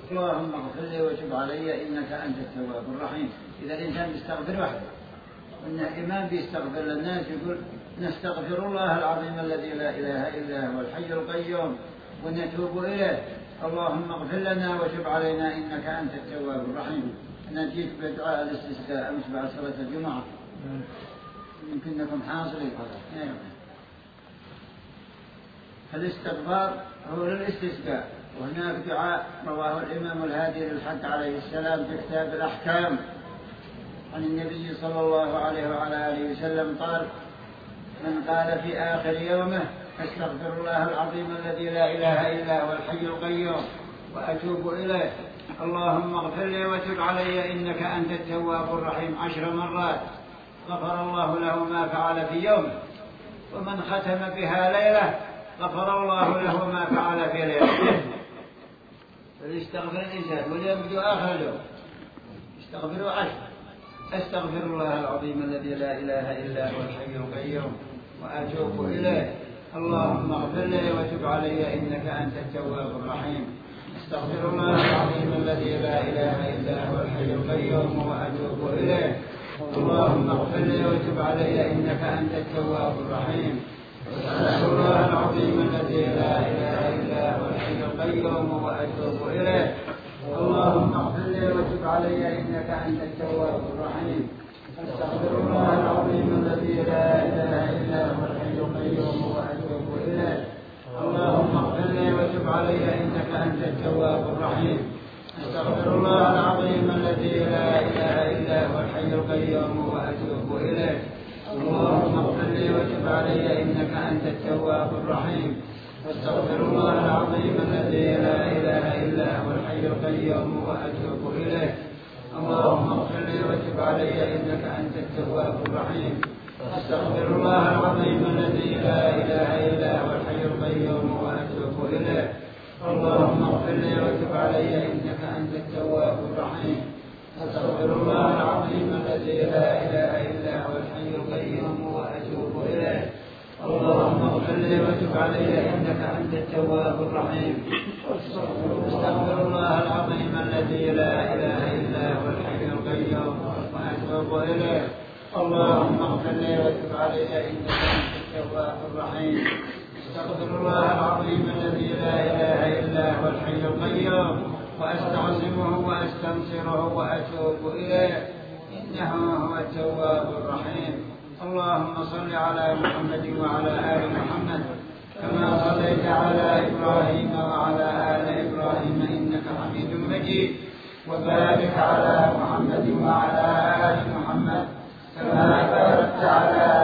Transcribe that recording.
اللهم اغفر لي وتب علي إنك أنت التواب الرحيم. إذا الإنسان بيستغفر وحده، وإن الإمام بيستغفر للناس يقول نستغفر الله العظيم الذي لا إله إلا هو الحي القيوم ونتوب إليه، اللهم اغفر لنا وتب علينا إنك أنت التواب الرحيم. أنا جيت بدعاء الاستسقاء أمس بعد صلاة الجمعة، يمكن أنكم حاصلين. فالاستغفار هو للاستسقاء. وهناك دعاء رواه الإمام الهادي للحق عليه السلام في كتاب الأحكام عن النبي صلى الله عليه وعلى آله وسلم قال: من قال في آخر يومه أستغفر الله العظيم الذي لا إله إلا هو الحي القيوم وأتوب إليه، اللهم اغفر لي وتب علي إنك أنت التواب الرحيم 10 مرات، غفر الله له ما فعل في يومه. ومن ختم بها ليلة غفر الله له ما فعل في ليلة. فليستغفر الإنسان وليبدو آخر اليوم استغفروا 10: أستغفر الله العظيم الذي لا إله إلا هو الحي القيوم وأتوب إليه، اللهم اغفر لي وتب علي إنك أنت التواب الرحيم. أستغفر الله العظيم الذي لا إله إلا هو الحي القيوم وأتوب إليه، اللهم اغفر لي وتب علي إنك أنت التواب الرحيم. أستغفر الله العظيم الذي لا إله إلا هو الحي القيوم وأتوب إليه، اللهم اغفر لي وتب علي إنك أنت التواب الرحيم. أستغفر الله العظيم الذي لا إله إلا هو الحي القيوم وأتوب إليه، اللهم اغفر لي وتب علي إنك أنت التواب الرحيم. أستغفر الله العظيم الذي لا إله إلا هو الحي القيوم وأتوب إليه، اللهم اغفر لي وتب علي إنك أنت التواب الرحيم. أستغفر الله العظيم الذي لا إله إلا هو الحي القيوم وأتوب إليه، اللهم اغفر لي وتب علي إنك أنت التواب الرحيم. أستغفر الله العظيم الذي لا إله إلا هو الحي القيوم وأتوب إليه، اللهم اغفر لي وتب علي إنك أنت التواب الرحيم. أستغفر الله العظيم الذي لا إله إلا هو الحي القيوم وأتوب إليه، اللهم اغفر لي وتب علي إنك أنت التواب الرحيم. أستغفر الله العظيم الذي لا إله إلا هو الحي القيوم وأتوب إليه، اللهم اغفر لي وتب علي إنك أنت التواب الرحيم. أستغفر الله العظيم الذي لا إله إلا هو الحي القيوم وأستعصمه وأستنصره وأتوب إليه، إنه هو التواب الرحيم. اللهم صل على محمد وعلى آل محمد كما صليت على إبراهيم وعلى آل إبراهيم إنك حميد مجيد، وبارك على محمد وعلى آل محمد كما باركت على